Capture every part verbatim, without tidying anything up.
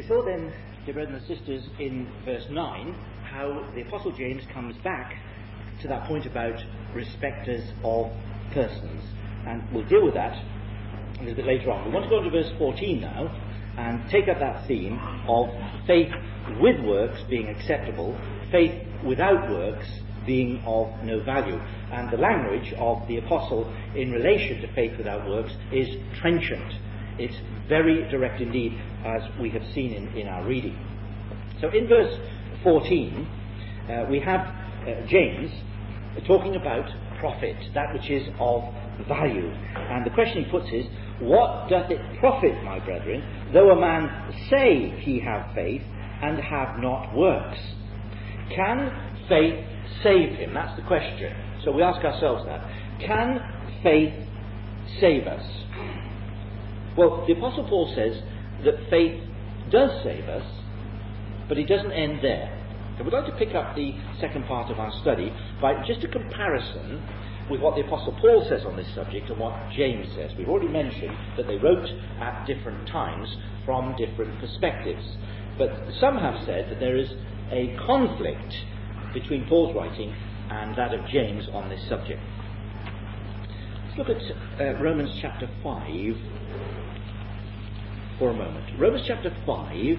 saw then, dear brothers and sisters, in verse nine, how the Apostle James comes back to that point about respecters of persons. And we'll deal with that a little bit later on. We want to go on to verse fourteen now and take up that theme of faith with works being acceptable, faith without works being of no value. And the language of the Apostle in relation to faith without works is trenchant. It's very direct indeed, as we have seen in, in our reading. So in verse fourteen, uh, we have uh, James talking about profit, that which is of value. And the question he puts is, what doth it profit, my brethren, though a man say he have faith and have not works? Can faith save him? That's the question. So we ask ourselves that. Can faith save us? Well, the Apostle Paul says that faith does save us, but it doesn't end there. So we'd like to pick up the second part of our study by just a comparison with what the Apostle Paul says on this subject and what James says. We've already mentioned that they wrote at different times from different perspectives. But some have said that there is a conflict between Paul's writing and that of James on this subject. Let's look at uh, Romans chapter five for a moment. Romans chapter five,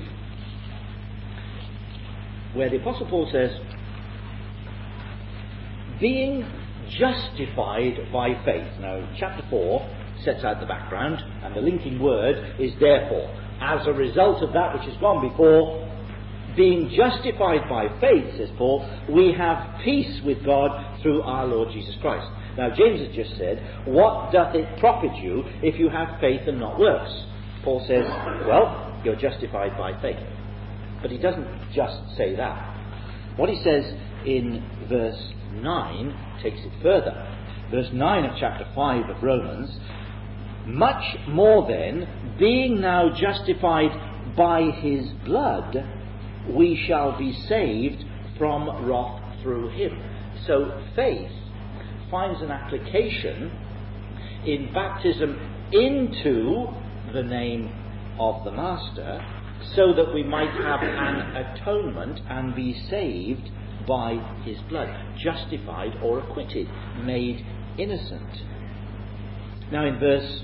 where the Apostle Paul says, being justified by faith. Now, chapter four sets out the background, and the linking word is therefore. As a result of that which has gone before, being justified by faith, says Paul, we have peace with God through our Lord Jesus Christ. Now, James has just said, what doth it profit you if you have faith and not works? Paul says, well, you're justified by faith. But he doesn't just say that. What he says in verse nine takes it further. Verse nine of chapter five of Romans, much more then, being now justified by his blood, we shall be saved from wrath through him. So faith finds an application in baptism into the name of the Master, so that we might have an atonement and be saved by his blood, justified or acquitted, made innocent. Now in verse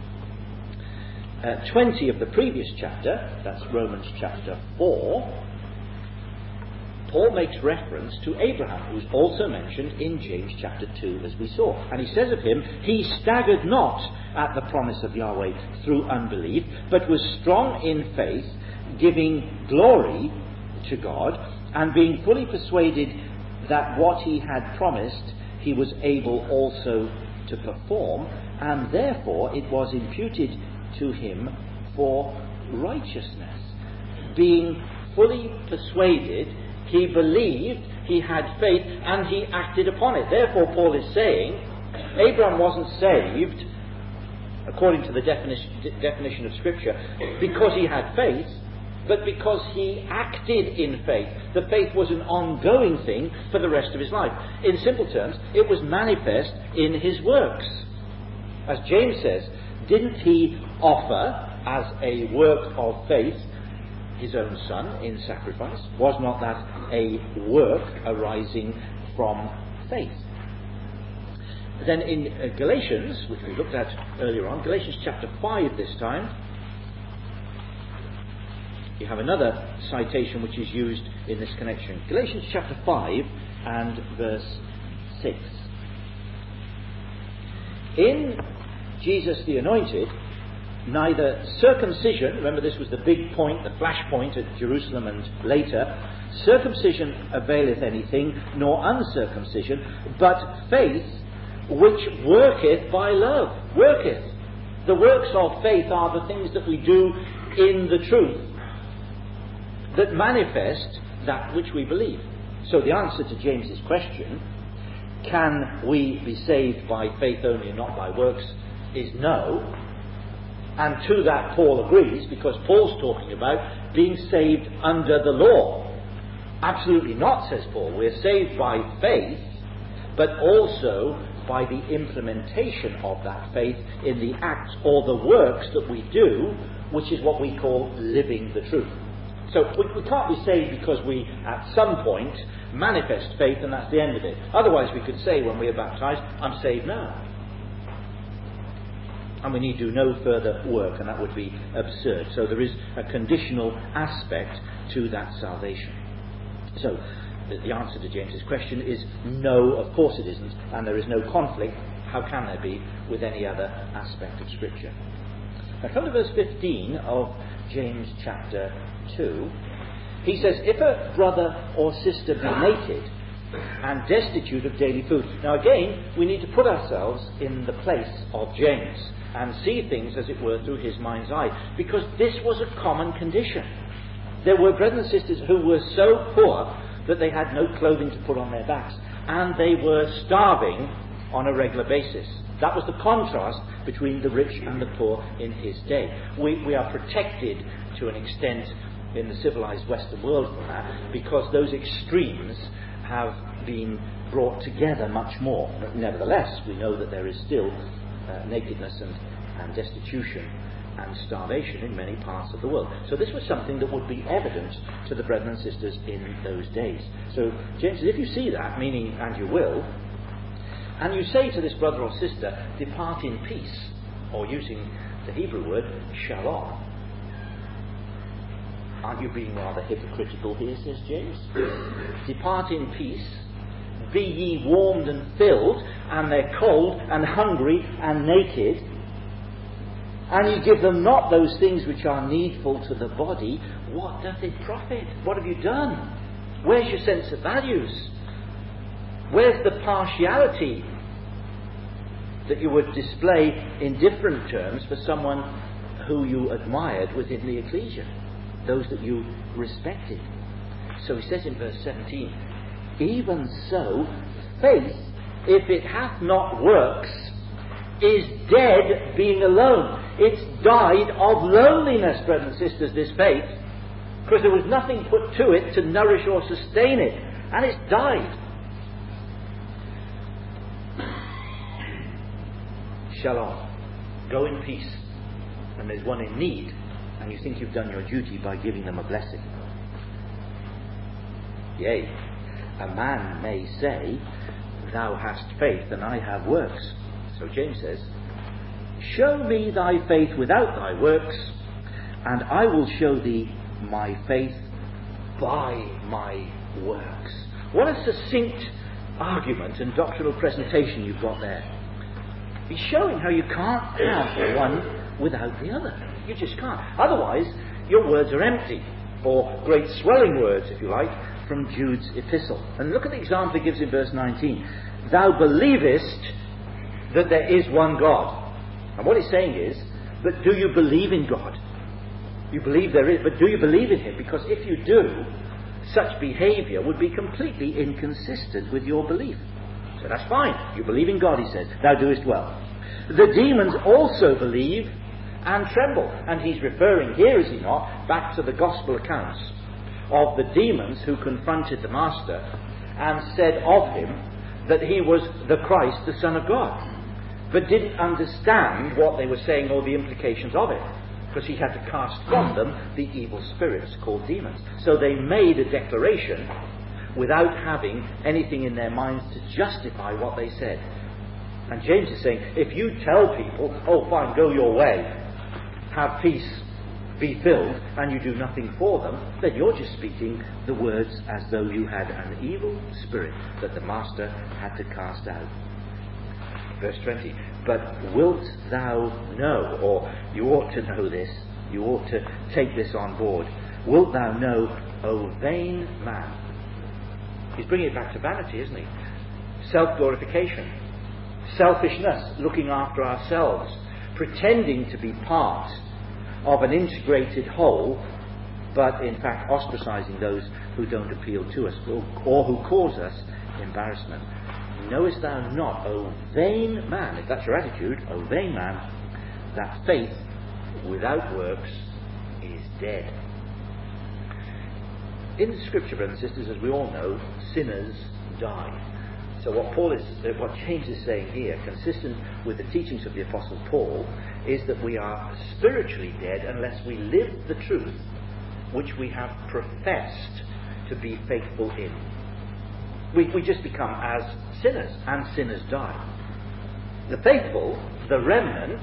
uh, twenty of the previous chapter, that's Romans chapter four, Paul makes reference to Abraham, who's also mentioned in James chapter two, as we saw. And he says of him, he staggered not at the promise of Yahweh through unbelief, but was strong in faith, giving glory to God, and being fully persuaded that what he had promised he was able also to perform, and therefore it was imputed to him for righteousness. Being fully persuaded, he believed, he had faith, and he acted upon it. Therefore, Paul is saying, Abraham wasn't saved, according to the definition, definition of Scripture, because he had faith, but because he acted in faith. The faith was an ongoing thing for the rest of his life. In simple terms, it was manifest in his works. As James says, didn't he offer as a work of faith his own son in sacrifice? Was not that a work arising from faith? Then in uh, Galatians, which we looked at earlier on, Galatians chapter five this time, you have another citation which is used in this connection. Galatians chapter five and verse six. In Jesus the Anointed, neither circumcision, remember this was the big point, the flash point at Jerusalem and later, circumcision availeth anything, nor uncircumcision, but faith which worketh by love. Worketh. The works of faith are the things that we do in the truth, that manifest that which we believe. So the answer to James's question, can we be saved by faith only and not by works, is no. And to that Paul agrees, because Paul's talking about being saved under the law. Absolutely not, says Paul. We're saved by faith, but also by the implementation of that faith in the acts or the works that we do, which is what we call living the truth. So we, we can't be saved because we, at some point, manifest faith and that's the end of it. Otherwise we could say when we are baptized, I'm saved now. And we need do no further work, and that would be absurd. So there is a conditional aspect to that salvation. So the answer to James's question is no, of course it isn't, and there is no conflict. How can there be with any other aspect of Scripture? Now come to verse fifteen of James chapter two. He says, if a brother or sister be naked and destitute of daily food. Now again, we need to put ourselves in the place of James and see things, as it were, through his mind's eye, because this was a common condition. There were brothers and sisters who were so poor that they had no clothing to put on their backs, and they were starving on a regular basis. That was the contrast between the rich and the poor in his day. We, we are protected to an extent in the civilized Western world from that, because those extremes have been brought together much more. Nevertheless, we know that there is still uh, nakedness and, and destitution and starvation in many parts of the world. So this was something that would be evident to the brethren and sisters in those days. So James says, if you see that, meaning, and you will, and you say to this brother or sister, depart in peace, or using the Hebrew word, shalom. Aren't you being rather hypocritical here, says James? Depart in peace, be ye warmed and filled, and they're cold and hungry and naked, and you give them not those things which are needful to the body. What doth it profit? What have you done? Where's your sense of values? Where's the partiality that you would display in different terms for someone who you admired within the ecclesia, those that you respected? So he says in verse seventeen, even so, faith, if it hath not works, is dead being alone. It's died of loneliness, brothers and sisters, this faith, because there was nothing put to it to nourish or sustain it, and it's died. Shalom. Go in peace. And there's one in need, and you think you've done your duty by giving them a blessing. Yea, a man may say, thou hast faith and I have works. So James says, show me thy faith without thy works, and I will show thee my faith by my works. What a succinct argument and doctrinal presentation you've got there. He's showing how you can't have one without the other. You just can't. Otherwise, your words are empty, or great swelling words, if you like, from Jude's epistle. And look at the example he gives in verse nineteen. Thou believest that there is one God. And what he's saying is, but do you believe in God? You believe there is, but do you believe in Him? Because if you do, such behaviour would be completely inconsistent with your belief. So that's fine. You believe in God, he says. Thou doest well. The demons also believe and tremble. And he's referring here, is he not, back to the gospel accounts of the demons who confronted the Master and said of him that he was the Christ, the Son of God, but didn't understand what they were saying or the implications of it, because he had to cast from them the evil spirits called demons. So they made a declaration without having anything in their minds to justify what they said. And James is saying, if you tell people, oh fine, go your way, have peace, be filled, and you do nothing for them, then you're just speaking the words as though you had an evil spirit that the Master had to cast out. Verse twenty, but wilt thou know, or you ought to know this, you ought to take this on board, wilt thou know, O vain man? He's bringing it back to vanity, isn't he? Self-glorification, selfishness, looking after ourselves, pretending to be part of an integrated whole, but in fact ostracizing those who don't appeal to us or, or who cause us embarrassment. Knowest thou not, O vain man, if that's your attitude, O vain man, that faith without works is dead. In the Scripture, brothers and sisters, as we all know, sinners die. So what Paul is, uh, what James is saying here, consistent with the teachings of the Apostle Paul, is that we are spiritually dead unless we live the truth which we have professed to be faithful in. We, we just become as sinners, and sinners die. The faithful, the remnant,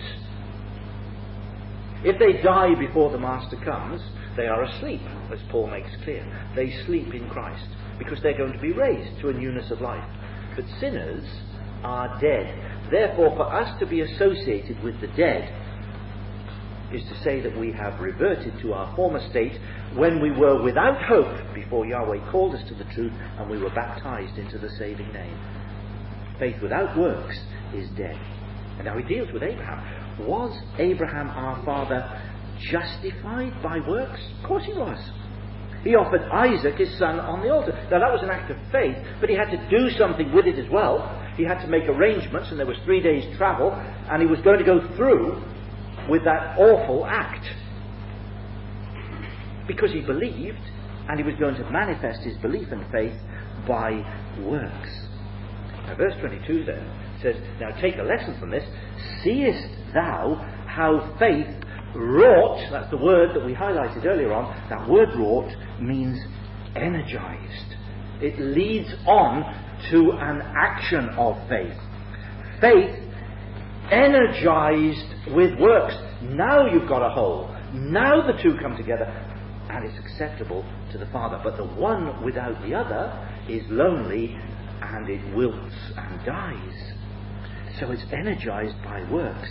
if they die before the Master comes, they are asleep, as Paul makes clear. They sleep in Christ, because they're going to be raised to a newness of life. But sinners are dead. Therefore, for us to be associated with the dead is to say that we have reverted to our former state when we were without hope before Yahweh called us to the truth and we were baptized into the saving name. Faith without works is dead. And now he deals with Abraham. Was Abraham our father justified by works? Of course he was. He offered Isaac, his son, on the altar. Now that was an act of faith, but he had to do something with it as well. He had to make arrangements, and there was three days' travel, and he was going to go through with that awful act. Because he believed, and he was going to manifest his belief and faith by works. Now verse twenty-two then says, now take a lesson from this. Seest thou how faith wrought, that's the word that we highlighted earlier on, that word wrought means energized. It leads on to an action of faith. Faith energized with works. Now you've got a whole. Now the two come together and it's acceptable to the Father. But the one without the other is lonely and it wilts and dies. So it's energized by works.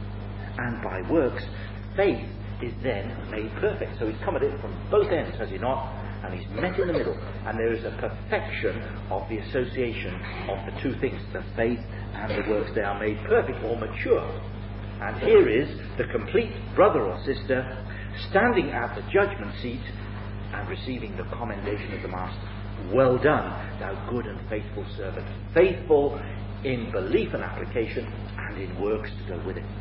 And by works, faith is then made perfect. So he's come at it from both ends, has he not? And he's met in the middle. And there is a perfection of the association of the two things, the faith and the works. They are made perfect or mature. And here is the complete brother or sister standing at the judgment seat and receiving the commendation of the Master. Well done, thou good and faithful servant. Faithful in belief and application, and in works to go with it.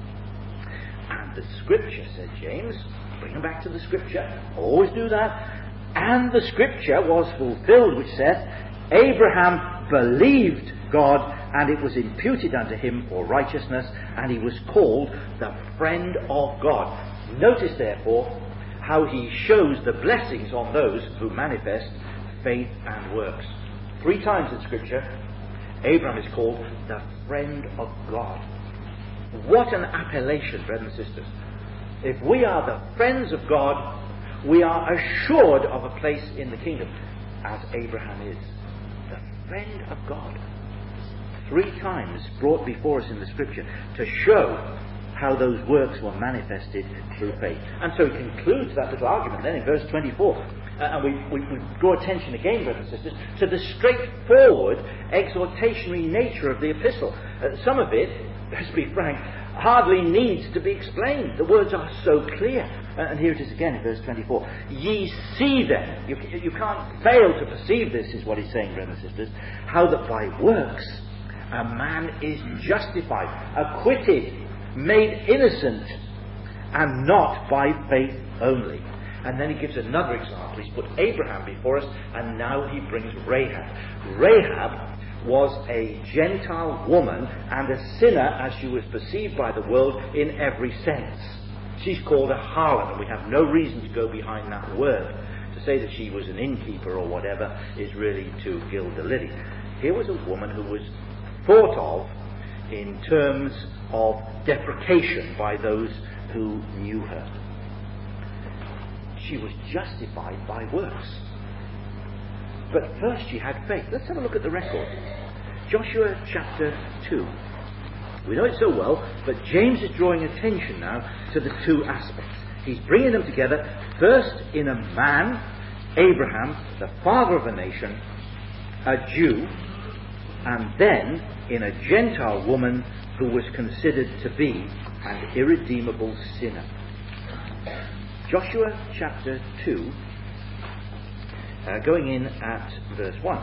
And the Scripture, said James, bring them back to the Scripture, always do that. And the Scripture was fulfilled, which saith, Abraham believed God, and it was imputed unto him for righteousness, and he was called the friend of God. Notice, therefore, how he shows the blessings on those who manifest faith and works. Three times in Scripture, Abraham is called the friend of God. What an appellation, brothers and sisters. If we are the friends of God, we are assured of a place in the kingdom, as Abraham is. The friend of God. Three times brought before us in the Scripture to show how those works were manifested through faith. And so he concludes that little argument then in verse twenty-four. Uh, and we, we, we draw attention again, brothers and sisters, to the straightforward exhortationary nature of the epistle. Uh, some of it, let's be frank, hardly needs to be explained. The words are so clear. Uh, and here it is again in verse twenty-four. Ye see then, you, you can't fail to perceive this, is what he's saying, brothers and sisters, how that by works a man is justified, acquitted, made innocent, and not by faith only. And then he gives another example. He's put Abraham before us, and now he brings Rahab. Rahab was a Gentile woman and a sinner as she was perceived by the world in every sense. She's called a harlot, and we have no reason to go behind that word. To say that she was an innkeeper or whatever is really to gild the lily. Here was a woman who was thought of in terms of deprecation by those who knew her. She was justified by works. But first she had faith. Let's have a look at the record. Joshua chapter two. We know it so well, but James is drawing attention now to the two aspects. He's bringing them together, first in a man, Abraham, the father of a nation, a Jew, and then in a Gentile woman who was considered to be an irredeemable sinner. Joshua chapter two, uh, going in at verse one.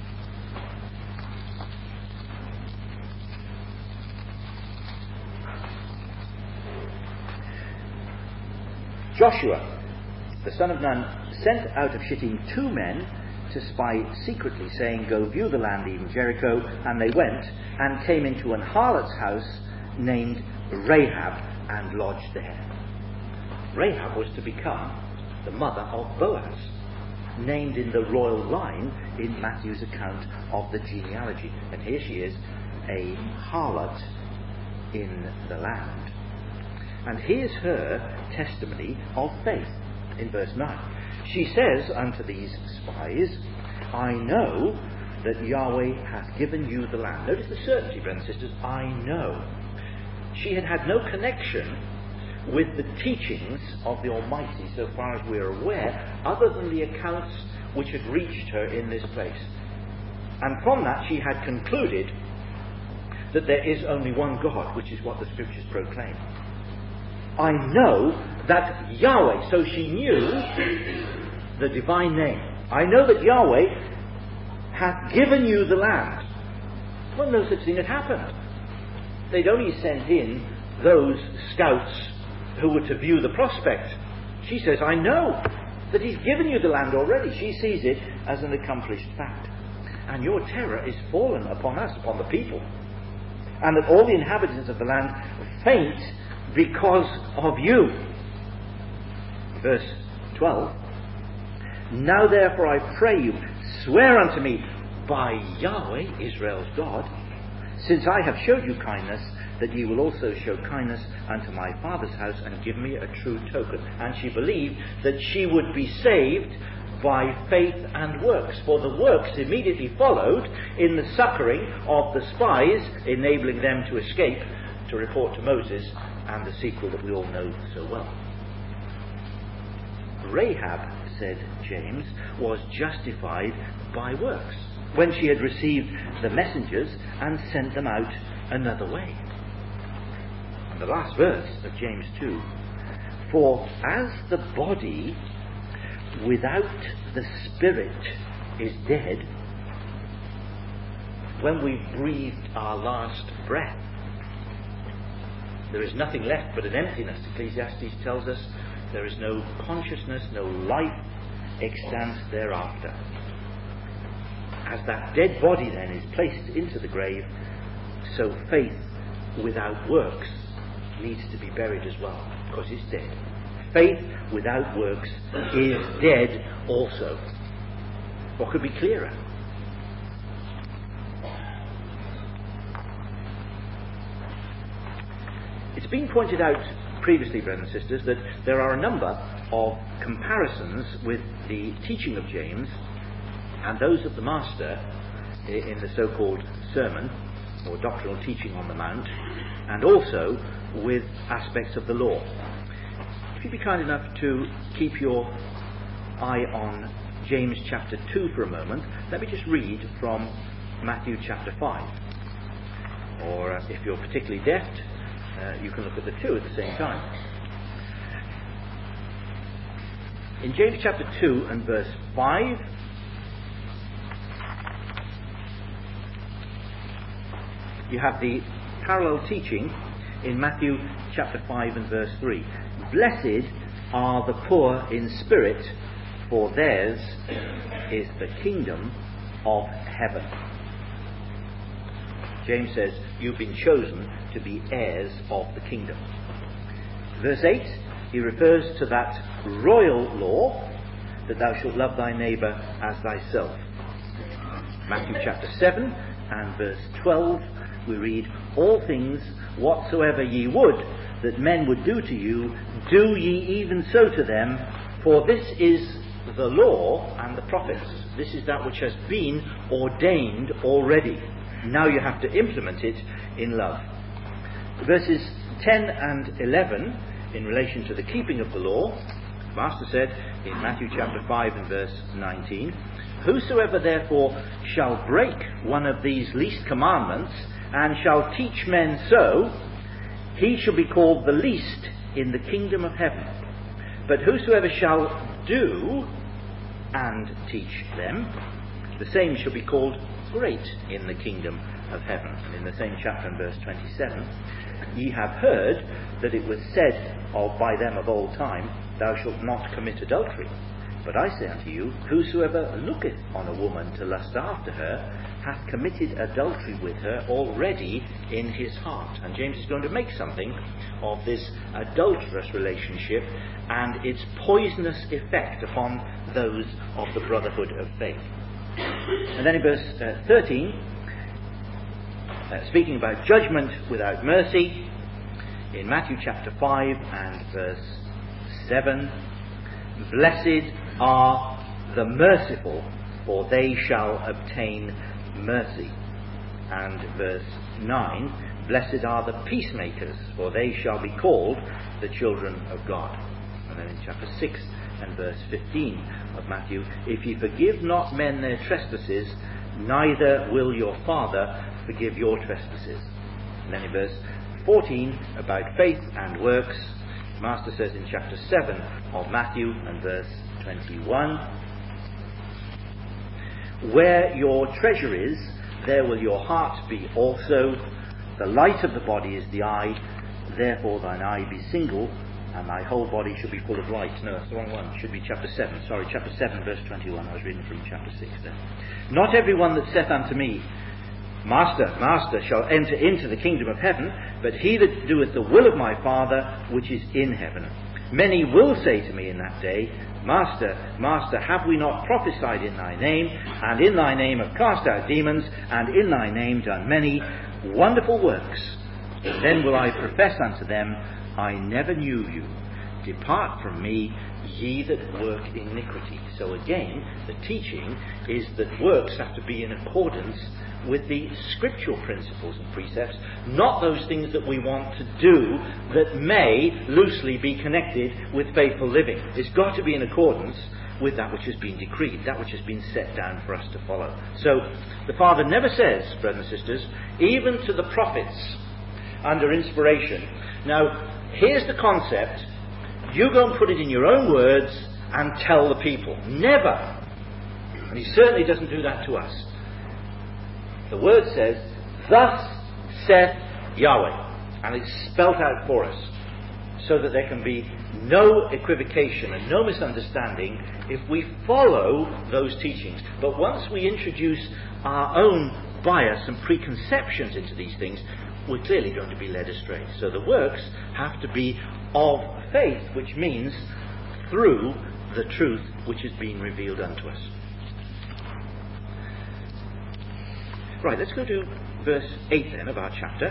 Joshua, the son of Nun, sent out of Shittim two men to spy secretly, saying, Go view the land, even Jericho. And they went and came into an harlot's house named Rahab and lodged there. Rahab was to become the mother of Boaz, named in the royal line in Matthew's account of the genealogy. And here she is, a harlot in the land. And here's her testimony of faith in verse nine. She says unto these spies, I know that Yahweh hath given you the land. Notice the certainty, brothers and sisters. I know. She had had no connection with the teachings of the Almighty, so far as we are aware, other than the accounts which had reached her in this place. And from that she had concluded that there is only one God, which is what the Scriptures proclaim. I know that Yahweh, so she knew the divine name. I know that Yahweh hath given you the land. Well, no such thing had happened. They'd only sent in those scouts who were to view the prospect. She says, I know that he's given you the land already. She sees it as an accomplished fact. And your terror is fallen upon us, upon the people. And that all the inhabitants of the land faint because of you. Verse twelve. Now therefore I pray you, swear unto me by Yahweh, Israel's God, since I have showed you kindness, that ye will also show kindness unto my father's house, and give me a true token. And she believed that she would be saved by faith and works, for the works immediately followed in the succouring of the spies, enabling them to escape to report to Moses, and the sequel that we all know so well. Rahab, said James, was justified by works when she had received the messengers and sent them out another way. And the last verse of James two, for as the body without the spirit is dead, when we breathed our last breath, there is nothing left but an emptiness. Ecclesiastes tells us there is no consciousness, no life extant thereafter. As that dead body then is placed into the grave, so faith without works needs to be buried as well, because it's dead. Faith without works is dead also. What could be clearer? It's been pointed out previously, brothers and sisters, that there are a number of comparisons with the teaching of James and those of the Master in the so-called sermon, or doctrinal teaching on the Mount, and also with aspects of the law. If you'd be kind enough to keep your eye on James chapter two for a moment, let me just read from Matthew chapter five. Or uh, if you're particularly deft, uh, you can look at the two at the same time. In James chapter two and verse five, you have the parallel teaching in Matthew chapter five and verse three. Blessed are the poor in spirit, for theirs is the kingdom of heaven. James says, you've been chosen to be heirs of the kingdom. Verse eight, he refers to that royal law, that thou shalt love thy neighbour as thyself. Matthew chapter seven and verse twelve, we read, all things whatsoever ye would that men would do to you, do ye even so to them, for this is the law and the prophets. This is that which has been ordained already. Now you have to implement it in love. Verses ten and eleven, in relation to the keeping of the law, the Master said in Matthew chapter five and verse nineteen, whosoever therefore shall break one of these least commandments, and shall teach men so, he shall be called the least in the kingdom of heaven. But whosoever shall do and teach them, the same shall be called great in the kingdom of heaven. And in the same chapter and verse twenty-seven, ye have heard that it was said of by them of old time, thou shalt not commit adultery. But I say unto you, whosoever looketh on a woman to lust after her, hath committed adultery with her already in his heart. And James is going to make something of this adulterous relationship and its poisonous effect upon those of the brotherhood of faith. And then in verse uh, thirteen, uh, speaking about judgment without mercy, in Matthew chapter five and verse seven, blessed are the merciful, for they shall obtain mercy. And verse nine, blessed are the peacemakers, for they shall be called the children of God. And then in chapter six and verse fifteen of Matthew, if ye forgive not men their trespasses, neither will your Father forgive your trespasses. And then in verse fourteen, about faith and works, the Master says in chapter seven of Matthew and verse twenty-one, where your treasure is, there will your heart be also. The light of the body is the eye, therefore thine eye be single, and thy whole body shall be full of light. No, that's the wrong one. It should be chapter seven. Sorry, chapter seven, verse twenty-one. I was reading from chapter six there. Not every one that saith unto me, Master, Master, shall enter into the kingdom of heaven, but he that doeth the will of my Father which is in heaven. Many will say to me in that day, Master, Master, have we not prophesied in thy name, and in thy name have cast out demons, and in thy name done many wonderful works? Then will I profess unto them, I never knew you. Depart from me, ye that work iniquity. So again, the teaching is that works have to be in accordance with the scriptural principles and precepts, not those things that we want to do that may loosely be connected with faithful living. It's got to be in accordance with that which has been decreed, that which has been set down for us to follow. So the Father never says, brothers and sisters, even to the prophets under inspiration, now here's the concept, you go and put it in your own words and tell the people. Never. And he certainly doesn't do that to us. The word says, thus saith Yahweh. And it's spelt out for us, so that there can be no equivocation and no misunderstanding if we follow those teachings. But once we introduce our own bias and preconceptions into these things, we're clearly going to be led astray. So the works have to be of faith, which means through the truth which is being revealed unto us. Right, let's go to verse eight then of our chapter.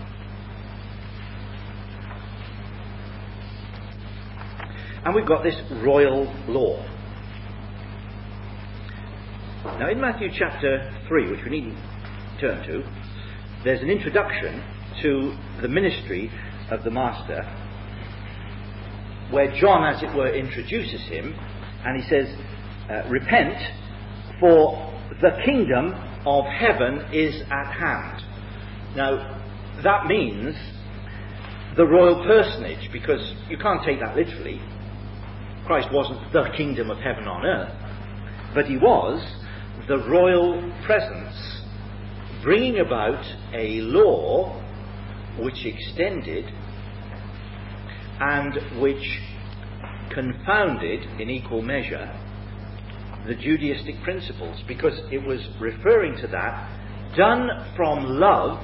And we've got this royal law. Now in Matthew chapter three, which we needn't turn to, there's an introduction to the ministry of the Master, where John, as it were, introduces him, and he says, uh, repent, for the kingdom of heaven is at hand. Now, that means the royal personage, because you can't take that literally. Christ wasn't the kingdom of heaven on earth, but he was the royal presence, bringing about a law which extended and which confounded in equal measure the Judaistic principles, because it was referring to that, done from love,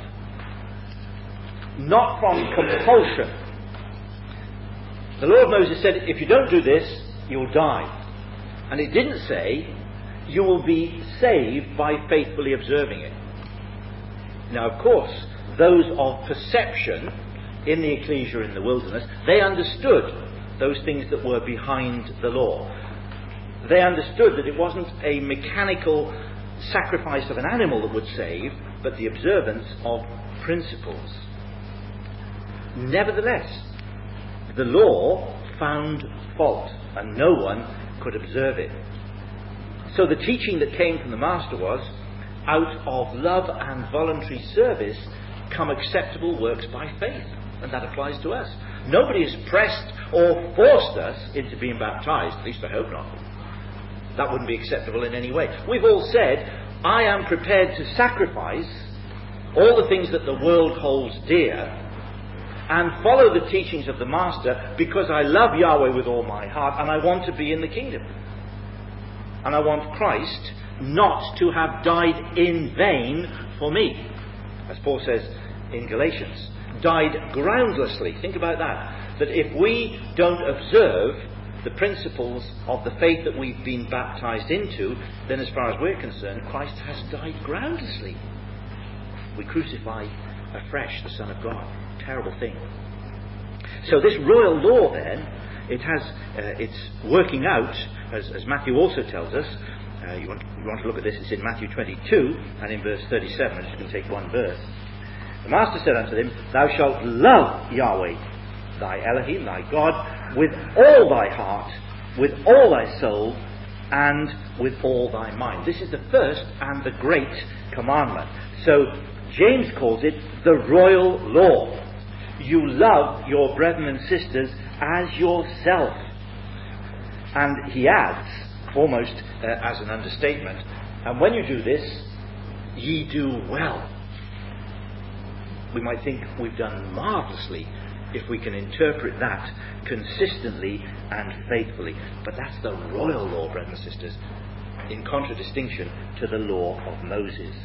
not from compulsion. The law of Moses said, if you don't do this, you'll die. And it didn't say, you will be saved by faithfully observing it. Now, of course, those of perception in the ecclesia in the wilderness, they understood those things that were behind the law. They understood that it wasn't a mechanical sacrifice of an animal that would save, but the observance of principles. Nevertheless, the law found fault, and no one could observe it. So the teaching that came from the Master was, out of love and voluntary service come acceptable works by faith. And that applies to us. Nobody has pressed or forced us into being baptized, at least I hope not. That wouldn't be acceptable in any way. We've all said, I am prepared to sacrifice all the things that the world holds dear and follow the teachings of the Master because I love Yahweh with all my heart and I want to be in the kingdom. And I want Christ not to have died in vain for me. As Paul says in Galatians, died groundlessly. Think about that. That if we don't observe the principles of the faith that we've been baptized into, then as far as we're concerned, Christ has died groundlessly. We crucify afresh the Son of God. Terrible thing. So this royal law then, it has, uh, it's working out, as, as Matthew also tells us. Uh, you, want, you want to look at this, it's in Matthew twenty-two and in verse thirty-seven. I'm just going to take one verse. The Master said unto them, Thou shalt love Yahweh, thy Elohim, thy God, with all thy heart, with all thy soul, and with all thy mind. This is the first and the great commandment. So James calls it the royal law. You love your brethren and sisters as yourself. And he adds, almost uh, as an understatement, and when you do this, ye do well. We might think we've done marvellously if we can interpret that consistently and faithfully. But that's the royal law, brothers and sisters, in contradistinction to the law of Moses.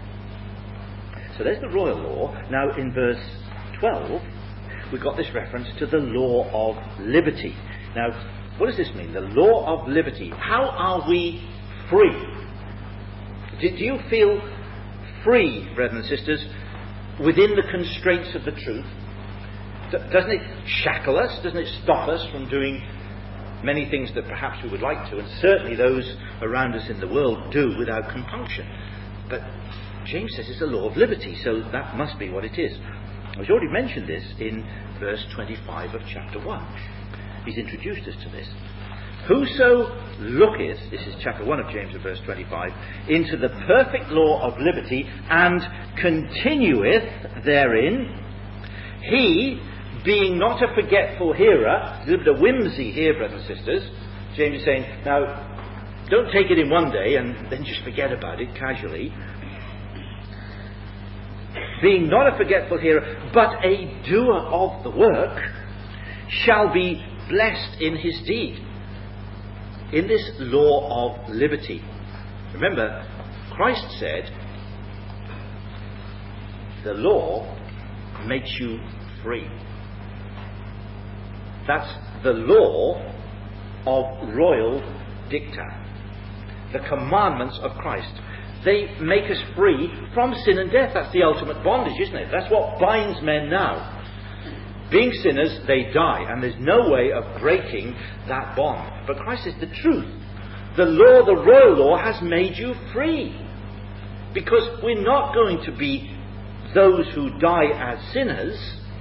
So there's the royal law. Now in verse twelve, we've got this reference to the law of liberty. Now, what does this mean? The law of liberty. How are we free? Do, do you feel free, brethren and sisters, within the constraints of the truth? Doesn't it shackle us? Doesn't it stop us from doing many things that perhaps we would like to? And certainly those around us in the world do without compunction. But James says it's a law of liberty, so that must be what it is. I've already mentioned this in verse twenty-five of chapter one. He's introduced us to this. Whoso looketh, this is chapter one of James and verse twenty-five, into the perfect law of liberty and continueth therein, he, being not a forgetful hearer, a little bit of whimsy here, brothers and sisters. James is saying, now, don't take it in one day and then just forget about it casually. Being not a forgetful hearer, but a doer of the work, shall be blessed in his deed. In this law of liberty. Remember, Christ said, the law makes you free. That's the law of royal dicta. The commandments of Christ. They make us free from sin and death. That's the ultimate bondage, isn't it? That's what binds men now. Being sinners, they die, and there's no way of breaking that bond. But Christ is the truth. The law, the royal law, has made you free. Because we're not going to be those who die as sinners,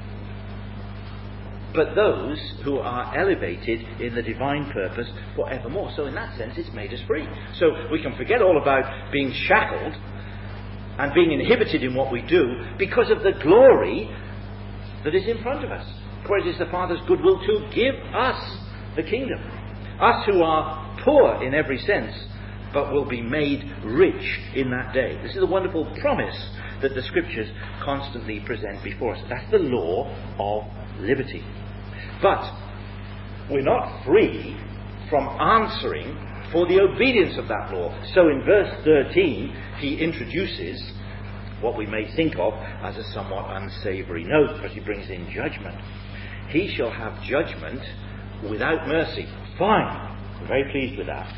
but those who are elevated in the divine purpose forevermore. So in that sense, it's made us free. So we can forget all about being shackled and being inhibited in what we do because of the glory that is in front of us. For it is the Father's goodwill to give us the kingdom. Us who are poor in every sense, but will be made rich in that day. This is a wonderful promise that the Scriptures constantly present before us. That's the law of liberty. But we're not free from answering for the obedience of that law. So in verse thirteen, he introduces what we may think of as a somewhat unsavoury note, but he brings in judgment. He shall have judgment without mercy. Fine. We're very pleased with that.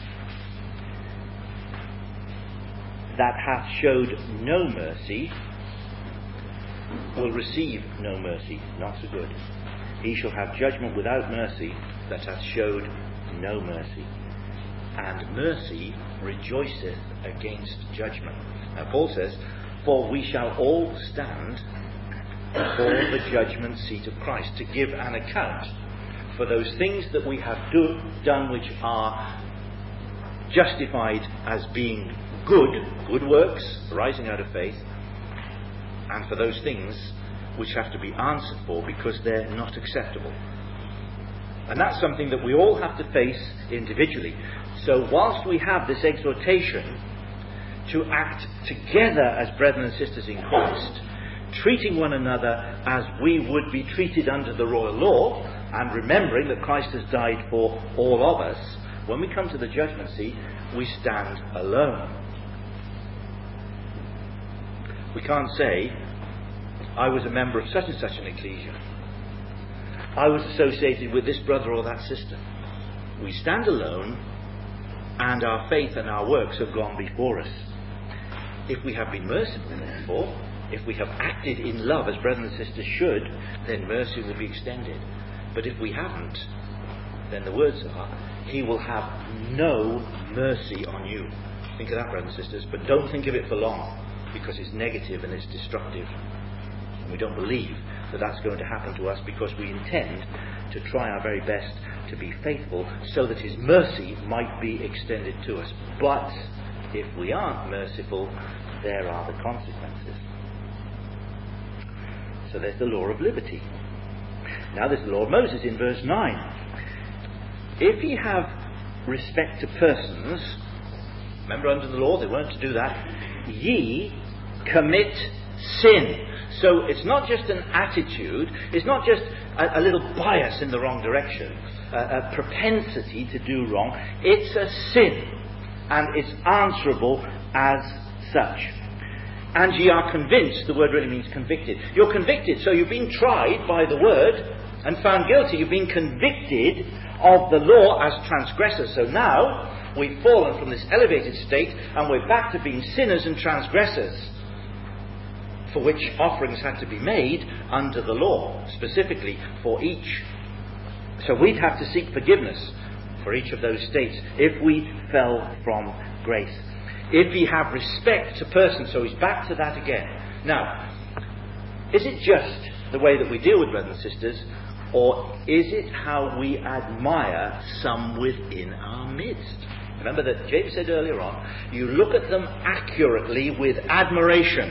That hath showed no mercy will receive no mercy. Not so good. He shall have judgment without mercy that hath showed no mercy. And mercy rejoiceth against judgment. Now Paul says, for we shall all stand before the judgment seat of Christ to give an account for those things that we have do, done which are justified as being good, good works arising out of faith, and for those things which have to be answered for because they're not acceptable. And that's something that we all have to face individually. So whilst we have this exhortation to act together as brethren and sisters in Christ, treating one another as we would be treated under the royal law, and remembering that Christ has died for all of us, When we come to the judgment seat, we stand alone. We can't say, I was a member of such and such an ecclesia. I was associated with this brother or that sister. We stand alone, and our faith and our works have gone before us. If we have been merciful, therefore, if we have acted in love as brothers and sisters should, then mercy will be extended. But if we haven't, then the words are, he will have no mercy on you. Think of that, brothers and sisters, but don't think of it for long, because it's negative and it's destructive. And we don't believe that that's going to happen to us, because we intend to try our very best to be faithful so that his mercy might be extended to us. But if we aren't merciful, there are the consequences. So there's the law of liberty. Now there's the law of Moses in verse nine. If ye have respect to persons, remember under the law they weren't to do that, ye commit sin. So it's not just an attitude, it's not just a, a little bias in the wrong direction, a, a propensity to do wrong. It's a sin, and it's answerable as such. And ye are convinced, the word really means convicted. You're convicted, so you've been tried by the word and found guilty. You've been convicted of the law as transgressors. So now we've fallen from this elevated state and we're back to being sinners and transgressors, for which offerings had to be made under the law, specifically for each. So we'd have to seek forgiveness for each of those states if we fell from grace. If ye have respect to persons, so he's back to that again. Now, is it just the way that we deal with brothers and sisters, or is it how we admire some within our midst? Remember that James said earlier on, you look at them accurately with admiration.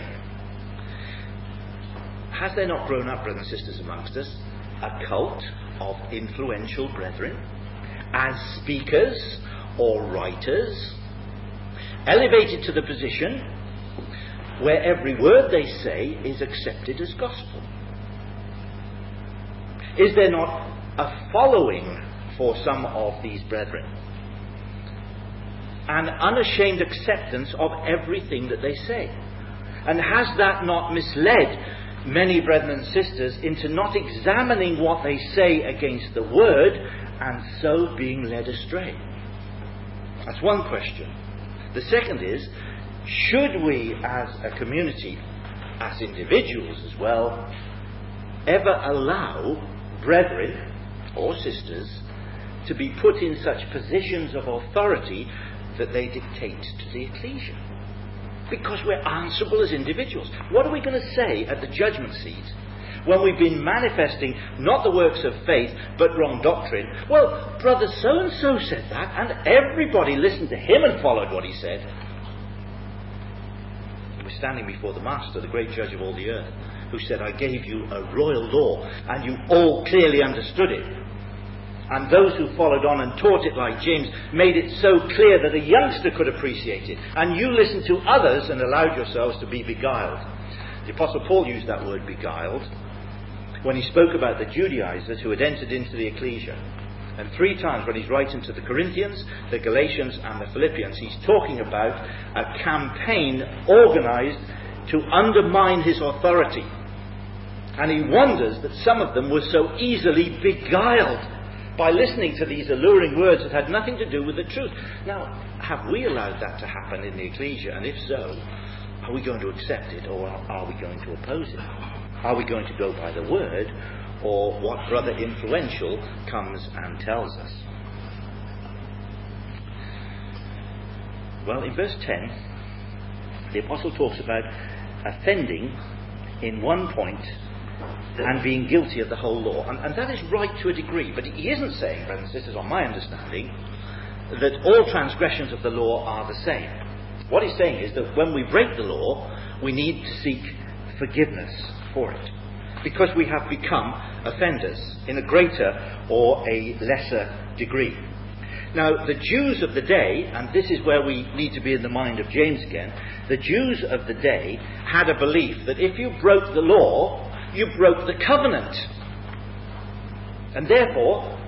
Has there not grown up, brothers and sisters, amongst us, a cult of influential brethren as speakers or writers, elevated to the position where every word they say is accepted as gospel? Is there not a following for some of these brethren? An unashamed acceptance of everything that they say? And has that not misled many brethren and sisters into not examining what they say against the word, and so being led astray? That's one question. The second is, should we as a community, as individuals as well, ever allow brethren or sisters to be put in such positions of authority that they dictate to the ecclesia? Because we're answerable as individuals. What are we going to say at the judgment seat when we've been manifesting not the works of faith but wrong doctrine? Well, brother so-and-so said that, and everybody listened to him and followed what he said. We're standing before the Master, the great judge of all the earth, who said, I gave you a royal law, and you all clearly understood it. And those who followed on and taught it like James made it so clear that a youngster could appreciate it. And you listened to others and allowed yourselves to be beguiled. The Apostle Paul used that word beguiled when he spoke about the Judaizers who had entered into the ecclesia. And three times when he's writing to the Corinthians, the Galatians and the Philippians, he's talking about a campaign organised to undermine his authority. And he wonders that some of them were so easily beguiled by listening to these alluring words that had nothing to do with the truth. Now, have we allowed that to happen in the ecclesia? And if so, are we going to accept it, or are we going to oppose it? Are we going to go by the word, or what brother influential comes and tells us? Well, in verse ten, the Apostle talks about offending in one point and being guilty of the whole law. And, and that is right to a degree. But he isn't saying, brothers and sisters, on my understanding, that all transgressions of the law are the same. What he's saying is that when we break the law, we need to seek forgiveness for it, because we have become offenders in a greater or a lesser degree. Now, the Jews of the day, and this is where we need to be in the mind of James again, the Jews of the day had a belief that if you broke the law, you broke the covenant. And therefore,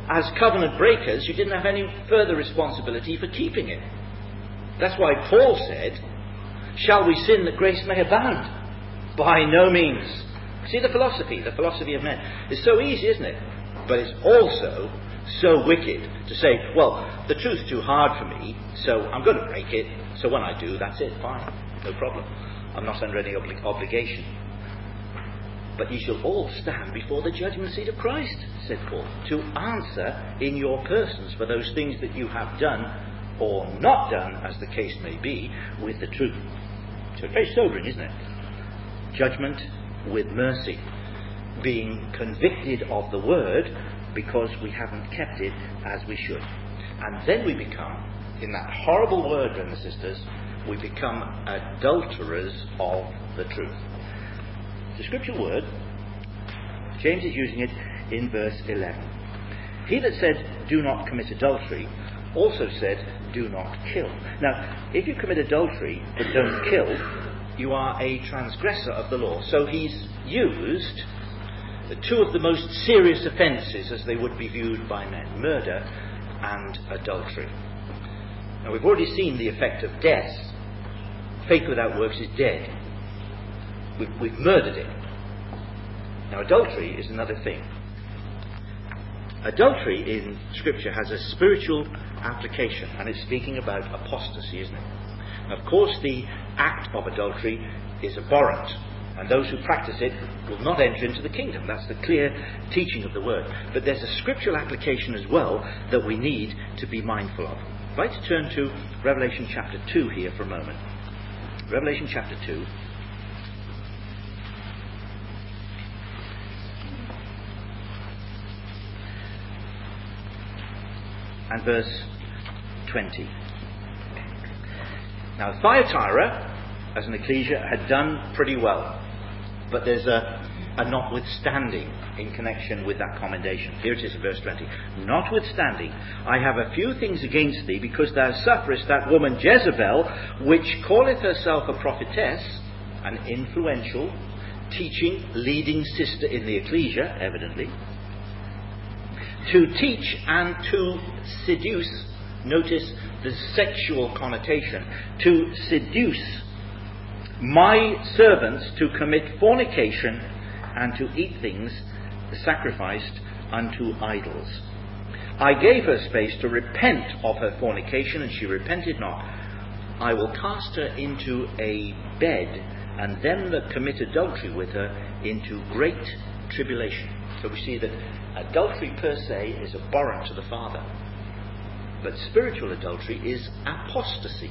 as covenant breakers, you didn't have any further responsibility for keeping it. That's why Paul said, shall we sin that grace may abound? By no means. See the philosophy, the philosophy of men. It's so easy, isn't it? But it's also so wicked to say, well, the truth's too hard for me, so I'm going to break it. So when I do, that's it, fine, no problem. I'm not under any obli- obligation. But ye shall all stand before the judgment seat of Christ, said Paul, to answer in your persons for those things that you have done or not done, as the case may be, with the truth. So it's very sobering, isn't it? Judgment with mercy. Being convicted of the word because we haven't kept it as we should. And then we become, in that horrible word, brothers and sisters, we become adulterers of the truth. The scripture word, James is using it in verse eleven. He that said, do not commit adultery, also said, do not kill. Now, if you commit adultery but don't kill, you are a transgressor of the law. So he's used two of the most serious offences as they would be viewed by men, murder and adultery. Now, we've already seen the effect of death. Faith without works is dead. We've, we've murdered it. Now, adultery is another thing. Adultery in Scripture has a spiritual application, and it's speaking about apostasy, isn't it? Now, of course, the act of adultery is abhorrent, and those who practice it will not enter into the kingdom. That's the clear teaching of the word. But there's a scriptural application as well that we need to be mindful of. I'd like to turn to Revelation chapter two here for a moment. Revelation chapter two. And verse twenty. Now, Thyatira, as an ecclesia, had done pretty well. But there's a, a notwithstanding in connection with that commendation. Here it is in verse twenty. Notwithstanding, I have a few things against thee, because thou sufferest that woman Jezebel, which calleth herself a prophetess, an influential, teaching, leading sister in the ecclesia, evidently, to teach and to seduce. Notice the sexual connotation. To seduce my servants to commit fornication and to eat things sacrificed unto idols. I gave her space to repent of her fornication, and she repented not. I will cast her into a bed, and them that commit adultery with her into great tribulation. So we see that adultery per se is abhorrent to the Father. But spiritual adultery is apostasy,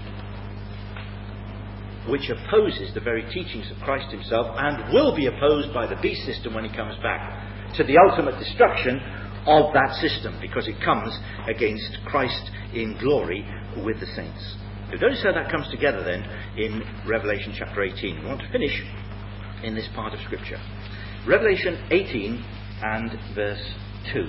which opposes the very teachings of Christ himself, and will be opposed by the beast system when he comes back, to the ultimate destruction of that system, because it comes against Christ in glory with the saints. So notice how that comes together then in Revelation chapter eighteen. We want to finish in this part of Scripture. Revelation eighteen and verse two.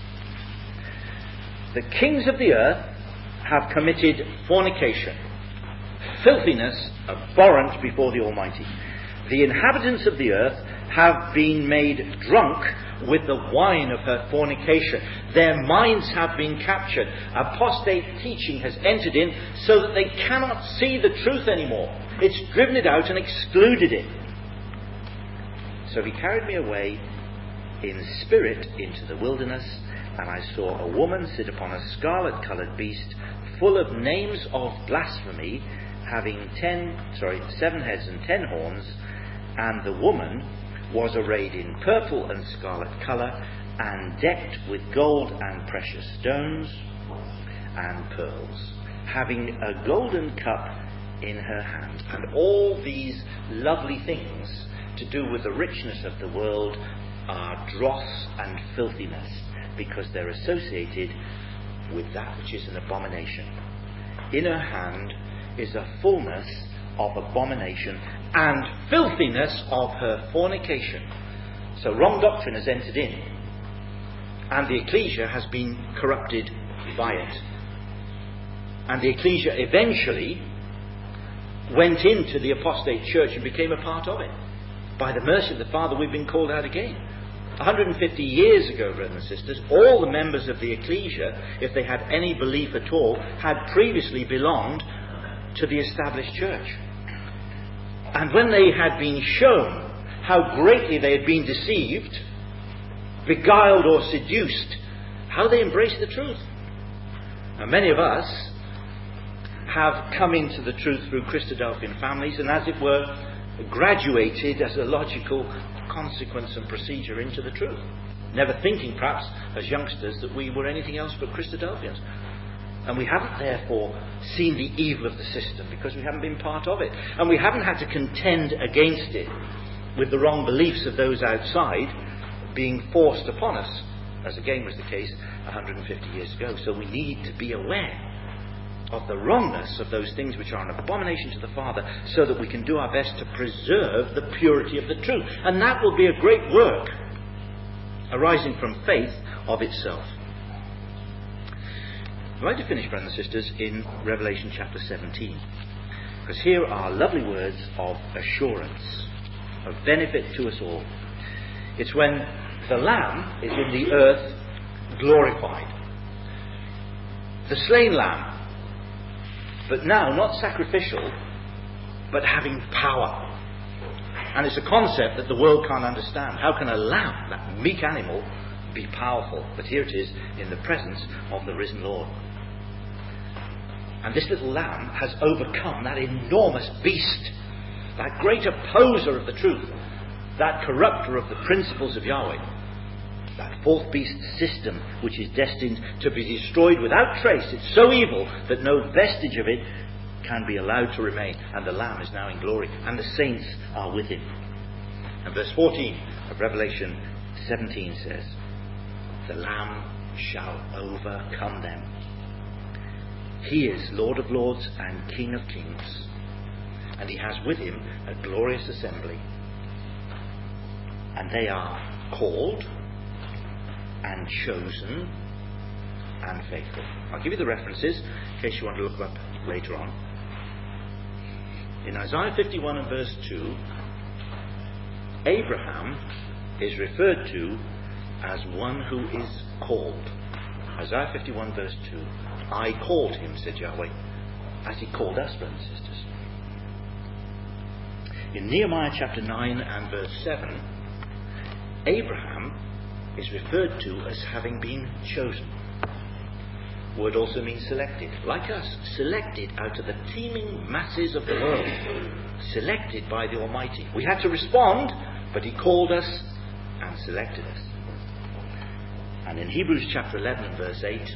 The kings of the earth have committed fornication, filthiness abhorrent before the Almighty. The inhabitants of the earth have been made drunk with the wine of her fornication. Their minds have been captured. Apostate teaching has entered in so that they cannot see the truth anymore. It's driven it out and excluded it. So he carried me away in spirit into the wilderness, and I saw a woman sit upon a scarlet-coloured beast, full of names of blasphemy, having ten, sorry, seven heads and ten horns, and the woman was arrayed in purple and scarlet colour, and decked with gold and precious stones and pearls, having a golden cup in her hand. And all these lovely things to do with the richness of the world are dross and filthiness, because they're associated with that which is an abomination. In her hand is a fullness of abomination and filthiness of her fornication. So wrong doctrine has entered in, and the ecclesia has been corrupted by it. And the ecclesia eventually went into the apostate church and became a part of it. By the mercy of the Father, we've been called out again. one hundred fifty years ago, brothers and sisters, all the members of the ecclesia, if they had any belief at all, had previously belonged to the established church. And when they had been shown how greatly they had been deceived, beguiled or seduced, how they embraced the truth. And many of us have come into the truth through Christadelphian families and, as it were, graduated as a logical consequence and procedure into the truth, never thinking perhaps as youngsters that we were anything else but Christadelphians. And we haven't therefore seen the evil of the system because we haven't been part of it, and we haven't had to contend against it with the wrong beliefs of those outside being forced upon us, as again was the case one hundred fifty years ago. So we need to be aware of the wrongness of those things which are an abomination to the Father, so that we can do our best to preserve the purity of the truth. And that will be a great work arising from faith of itself. I'd like to finish, brothers and sisters, in Revelation chapter seventeen, because here are lovely words of assurance, of benefit to us all. It's when the Lamb is in the earth glorified. The slain Lamb, but now not sacrificial, but having power. And it's a concept that the world can't understand. How can a lamb, that meek animal, be powerful? But here it is, in the presence of the risen Lord. And this little lamb has overcome that enormous beast, that great opposer of the truth, that corrupter of the principles of Yahweh, that fourth beast system which is destined to be destroyed without trace. It's so evil that no vestige of it can be allowed to remain. And the Lamb is now in glory, and the saints are with him. And verse fourteen of Revelation seventeen says, "The Lamb shall overcome them. He is Lord of lords and King of kings, and he has with him a glorious assembly. And they are called and chosen and faithful." I'll give you the references in case you want to look them up later on. In Isaiah fifty-one and verse two, Abraham is referred to as one who is called. Isaiah fifty-one verse two, "I called him," said Yahweh, as he called us, brothers and sisters. In Nehemiah chapter nine and verse seven, Abraham is referred to as having been chosen. The word also means selected. Like us, selected out of the teeming masses of the world. Selected by the Almighty. We had to respond, but he called us and selected us. And in Hebrews chapter eleven and verse eight,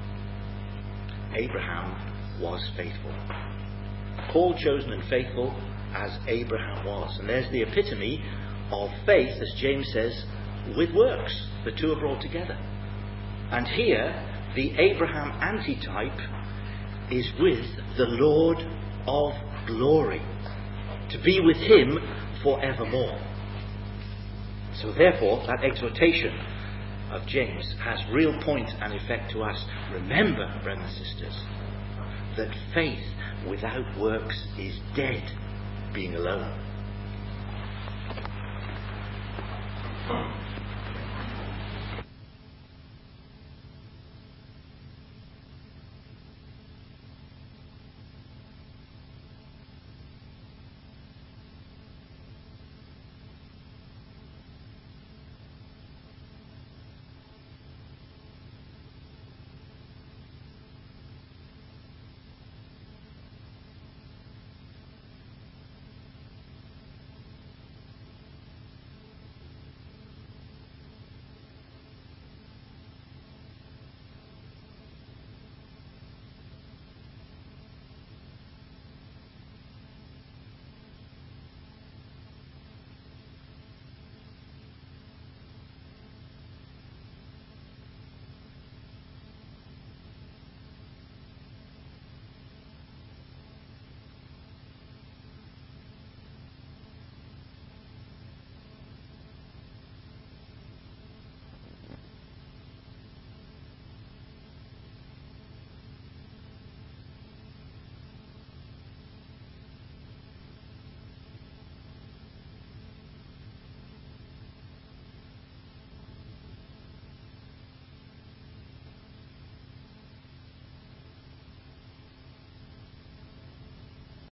Abraham was faithful. Called, chosen and faithful as Abraham was. And there's the epitome of faith, as James says, with works. The two are brought together. And here, the Abraham antitype is with the Lord of glory, to be with him forevermore. So therefore, that exhortation of James has real point and effect to us. Remember, brothers and sisters, that faith without works is dead, being alone.